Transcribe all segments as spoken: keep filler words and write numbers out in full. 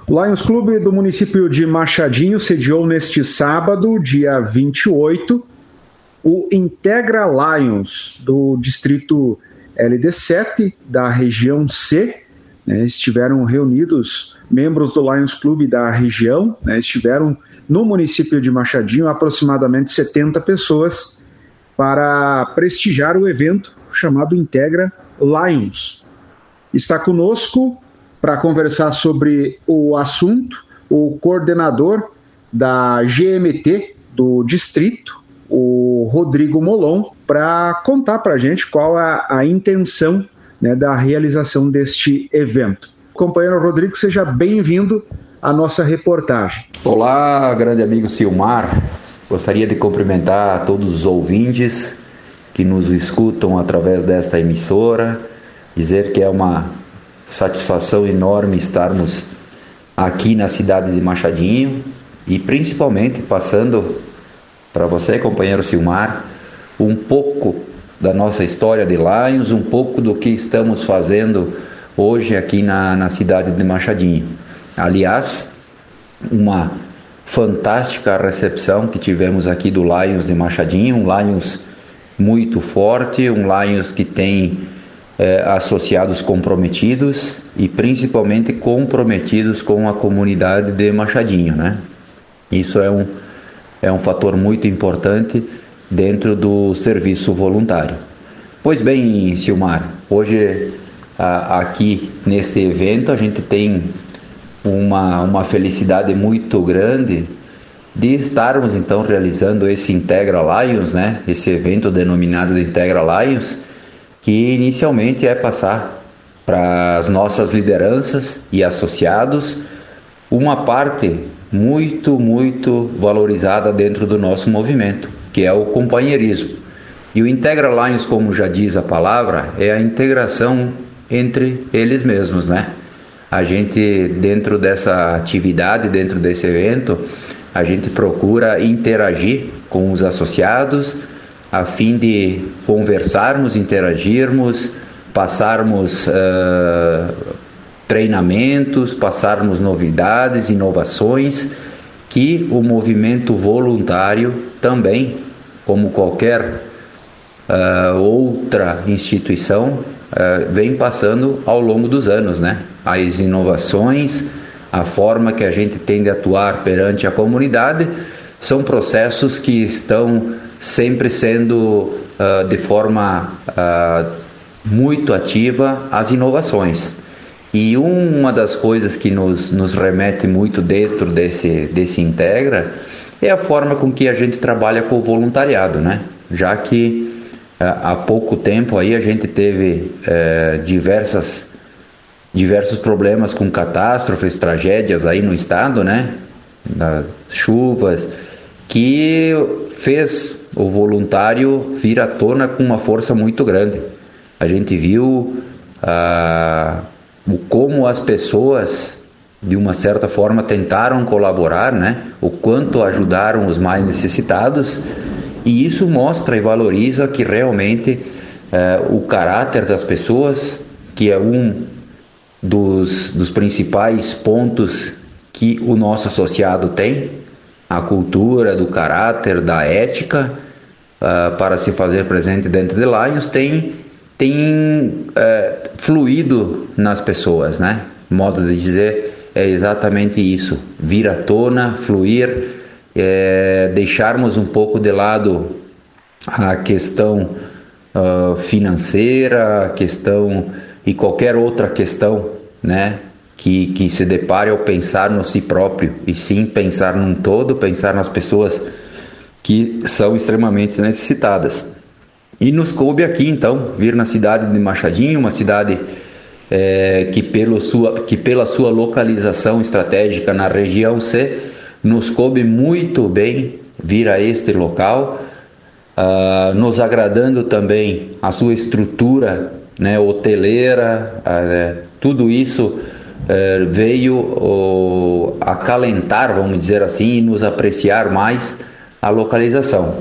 O Lions Clube do município de Machadinho sediou neste sábado, dia vinte e oito, o Integra Lions do distrito L D sete, da região C. Né, estiveram reunidos membros do Lions Clube da região, né, estiveram no município de Machadinho aproximadamente setenta pessoas para prestigiar o evento chamado Integra Lions. Está conosco para conversar sobre o assunto o coordenador da G M T do distrito, o Rodrigo Molon, para contar para a gente qual a, a intenção, né, da realização deste evento. Companheiro Rodrigo, seja bem-vindo à nossa reportagem. Olá, grande amigo Silmar. Gostaria de cumprimentar a todos os ouvintes que nos escutam através desta emissora, dizer que é uma satisfação enorme estarmos aqui na cidade de Machadinho e principalmente passando para você, companheiro Silmar, um pouco da nossa história de Lions, um pouco do que estamos fazendo hoje aqui na, na cidade de Machadinho. Aliás, uma fantástica recepção que tivemos aqui do Lions de Machadinho, um Lions muito forte, um Lions que tem é, associados comprometidos e principalmente comprometidos com a comunidade de Machadinho, né? Isso é um, é um fator muito importante dentro do serviço voluntário. Pois bem, Silmar, hoje a, aqui neste evento a gente tem uma, uma felicidade muito grande de estarmos então realizando esse Integra Lions, né? Esse evento denominado de Integra Lions, que inicialmente é passar para as nossas lideranças e associados uma parte muito, muito valorizada dentro do nosso movimento, que é o companheirismo. E o Integra Lions, como já diz a palavra, é a integração entre eles mesmos, né? A gente, dentro dessa atividade, dentro desse evento, a gente procura interagir com os associados a fim de conversarmos, interagirmos, passarmos uh, treinamentos, passarmos novidades, inovações que o movimento voluntário também, como qualquer uh, outra instituição, uh, vem passando ao longo dos anos, né? As inovações, a forma que a gente tem de atuar perante a comunidade, são processos que estão sempre sendo uh, de forma uh, muito ativa as inovações. E uma das coisas que nos, nos remete muito dentro desse, desse Integra é a forma com que a gente trabalha com o voluntariado, né? Já que uh, há pouco tempo aí a gente teve uh, diversas, diversos problemas com catástrofes, tragédias aí no estado, né? Das chuvas, que fez o voluntário vir à tona com uma força muito grande. A gente viu uh, o como as pessoas, de uma certa forma, tentaram colaborar, né? O quanto ajudaram os mais necessitados, e isso mostra e valoriza que realmente uh, o caráter das pessoas, que é um dos, dos principais pontos que o nosso associado tem, a cultura do caráter, da ética, uh, para se fazer presente dentro de Lions, tem, tem uh, fluído nas pessoas, né? Modo de dizer é exatamente isso, vir à tona, fluir, é, deixarmos um pouco de lado a questão uh, financeira, a questão e qualquer outra questão, né? Que, que se depare ao pensar no si próprio, e sim pensar num todo, pensar nas pessoas que são extremamente necessitadas. E nos coube aqui então vir na cidade de Machadinho, uma cidade é, que, pelo sua, que pela sua localização estratégica na região C, nos coube muito bem vir a este local, uh, nos agradando também a sua estrutura, né, hoteleira, uh, tudo isso Uh, veio uh, acalentar, vamos dizer assim, e nos apreciar mais a localização.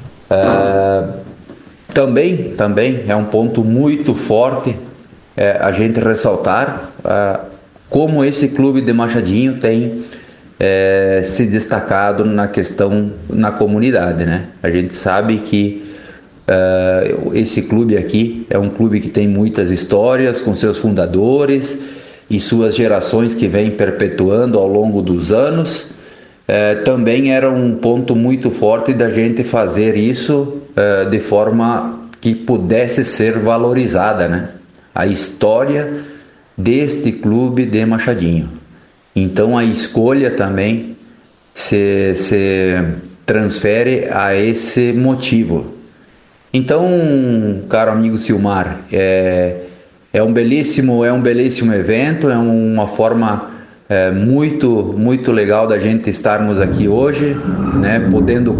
Uh, também, também é um ponto muito forte uh, a gente ressaltar uh, como esse clube de Machadinho tem é, se destacado na questão, na comunidade, né? A gente sabe que Uh, esse clube aqui é um clube que tem muitas histórias com seus fundadores e suas gerações que vêm perpetuando ao longo dos anos. Uh, também era um ponto muito forte da gente fazer isso uh, de forma que pudesse ser valorizada, né? A história deste clube de Machadinho. Então a escolha também se, se transfere a esse motivo. Então, caro amigo Silmar, é, é, um belíssimo, é um belíssimo evento, é uma forma é, muito, muito legal da gente estarmos aqui hoje, né, podendo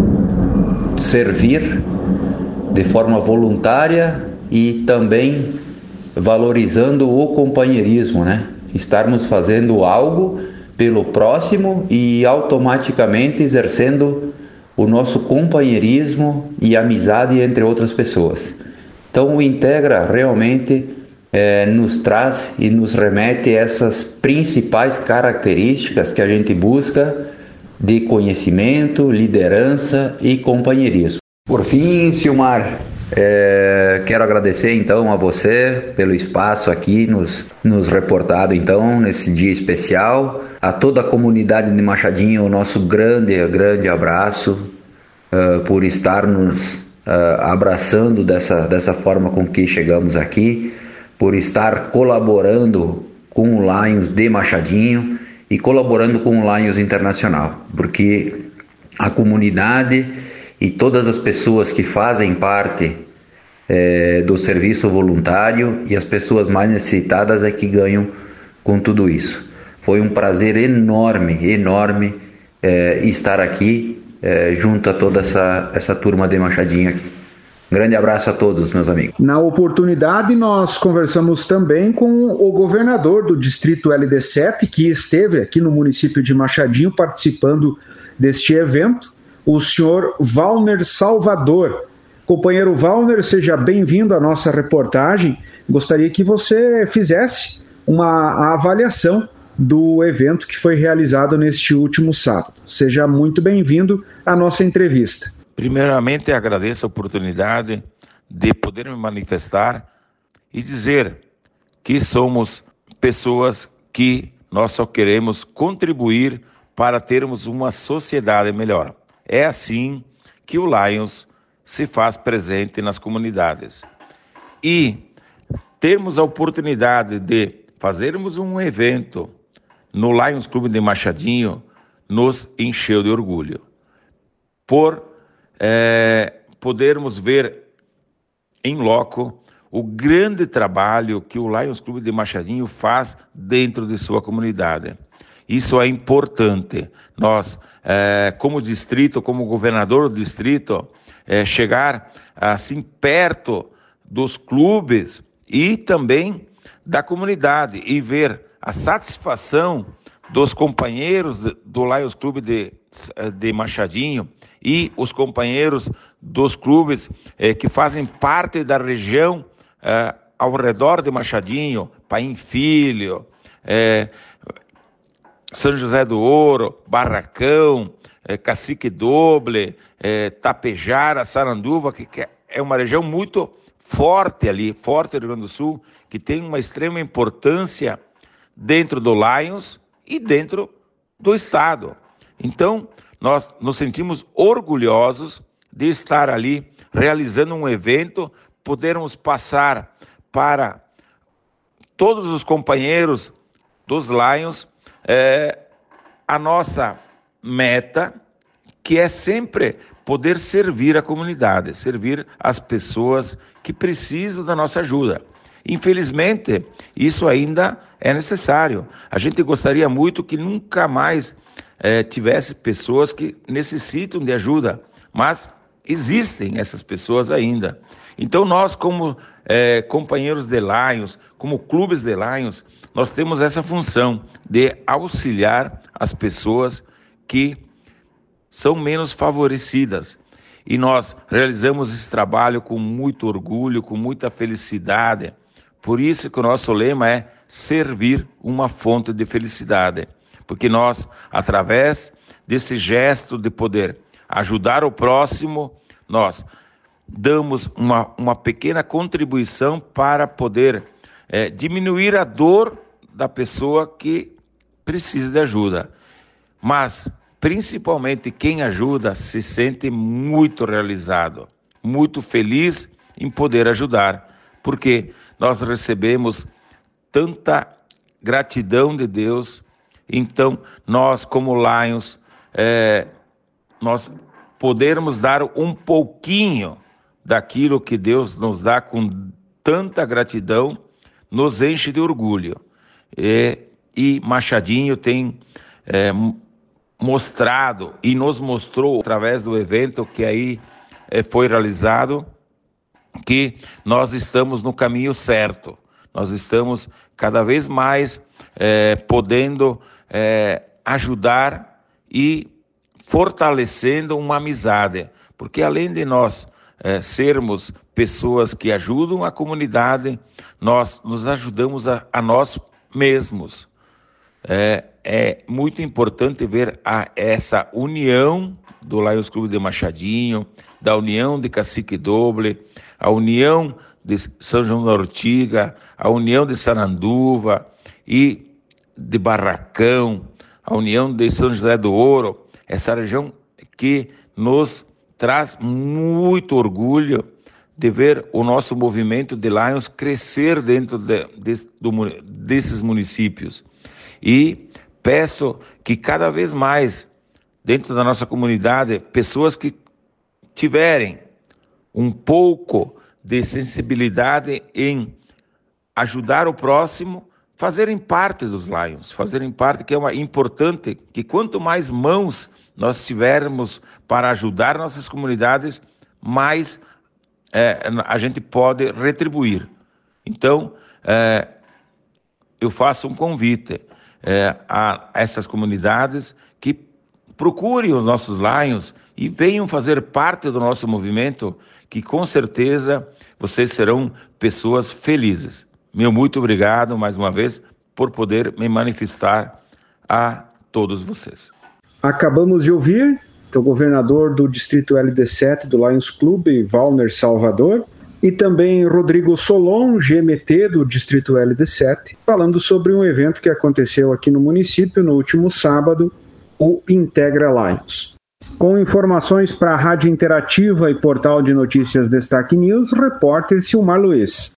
servir de forma voluntária e também valorizando o companheirismo, né? Estarmos fazendo algo pelo próximo e automaticamente exercendo o nosso companheirismo e amizade entre outras pessoas. Então o Integra realmente é, nos traz e nos remete a essas principais características que a gente busca de conhecimento, liderança e companheirismo. Por fim, Silmar, é, quero agradecer então a você pelo espaço aqui nos, nos reportado então nesse dia especial. A toda a comunidade de Machadinho, o nosso grande, grande abraço uh, por estar nos uh, abraçando dessa, dessa forma com que chegamos aqui, por estar colaborando com o Lions de Machadinho e colaborando com o Lions Internacional, porque a comunidade e todas as pessoas que fazem parte eh, do serviço voluntário e as pessoas mais necessitadas é que ganham com tudo isso. Foi um prazer enorme, enorme eh, estar aqui eh, junto a toda essa, essa turma de Machadinho aqui. Um grande abraço a todos, meus amigos. Na oportunidade, nós conversamos também com o governador do Distrito L D sete, que esteve aqui no município de Machadinho participando deste evento, o senhor Valner Salvador. Companheiro Valner, seja bem-vindo à nossa reportagem. Gostaria que você fizesse uma avaliação do evento que foi realizado neste último sábado. Seja muito bem-vindo à nossa entrevista. Primeiramente, agradeço a oportunidade de poder me manifestar e dizer que somos pessoas que nós só queremos contribuir para termos uma sociedade melhor. É assim que o Lions se faz presente nas comunidades. E termos a oportunidade de fazermos um evento no Lions Clube de Machadinho nos encheu de orgulho. Por é, podermos ver em loco o grande trabalho que o Lions Clube de Machadinho faz dentro de sua comunidade. Isso é importante. Nós, é, como distrito, como governador do distrito, é, chegar assim perto dos clubes e também da comunidade e ver a satisfação dos companheiros do Lions Clube de, de Machadinho e os companheiros dos clubes eh, que fazem parte da região eh, ao redor de Machadinho, Paim Filho, eh, São José do Ouro, Barracão, eh, Cacique Doble, eh, Tapejara, Saranduva, que, que é uma região muito forte ali, forte do Rio Grande do Sul, que tem uma extrema importância dentro do Lions e dentro do Estado. Então, nós nos sentimos orgulhosos de estar ali realizando um evento, podermos passar para todos os companheiros dos Lions é, a nossa meta, que é sempre poder servir a comunidade, servir as pessoas que precisam da nossa ajuda. Infelizmente, isso ainda é necessário. A gente gostaria muito que nunca mais é, tivesse pessoas que necessitam de ajuda, mas existem essas pessoas ainda. Então nós, como é, companheiros de Lions, como clubes de Lions, nós temos essa função de auxiliar as pessoas que são menos favorecidas. E nós realizamos esse trabalho com muito orgulho, com muita felicidade, Por isso que o nosso lema é servir uma fonte de felicidade. Porque nós, através desse gesto de poder ajudar o próximo, nós damos uma, uma pequena contribuição para poder é, diminuir a dor da pessoa que precisa de ajuda. Mas, principalmente, quem ajuda se sente muito realizado, muito feliz em poder ajudar, porque nós recebemos tanta gratidão de Deus. Então, nós como Lions, é, nós podermos dar um pouquinho daquilo que Deus nos dá com tanta gratidão, nos enche de orgulho. E, e Machadinho tem é, mostrado e nos mostrou através do evento que aí é, foi realizado, que nós estamos no caminho certo. Nós estamos cada vez mais é, podendo é, ajudar e fortalecendo uma amizade. Porque além de nós é, sermos pessoas que ajudam a comunidade, nós nos ajudamos a, a nós mesmos. É, é muito importante ver a, essa união do Lions Clube de Machadinho, da união de Cacique Doble, a união de São João da Ortiga, a união de Sananduva e de Barracão, a união de São José do Ouro, essa região que nos traz muito orgulho de ver o nosso movimento de Lions crescer dentro de, de, do, desses municípios. E peço que cada vez mais, dentro da nossa comunidade, pessoas que tiverem um pouco de sensibilidade em ajudar o próximo, fazerem parte dos Lions, fazerem parte, que é uma, importante, que quanto mais mãos nós tivermos para ajudar nossas comunidades, mais é, a gente pode retribuir. Então, é, eu faço um convite é, a essas comunidades que procurem os nossos Lions e venham fazer parte do nosso movimento, que com certeza vocês serão pessoas felizes. Meu muito obrigado mais uma vez por poder me manifestar a todos vocês. Acabamos de ouvir o governador do Distrito L D sete do Lions Clube, Valner Salvador, e também Rodrigo Solon, G M T do Distrito L D sete, falando sobre um evento que aconteceu aqui no município no último sábado, o Integra Lions. Com informações para a Rádio Interativa e Portal de Notícias Destaque News, repórter Silmar Luiz.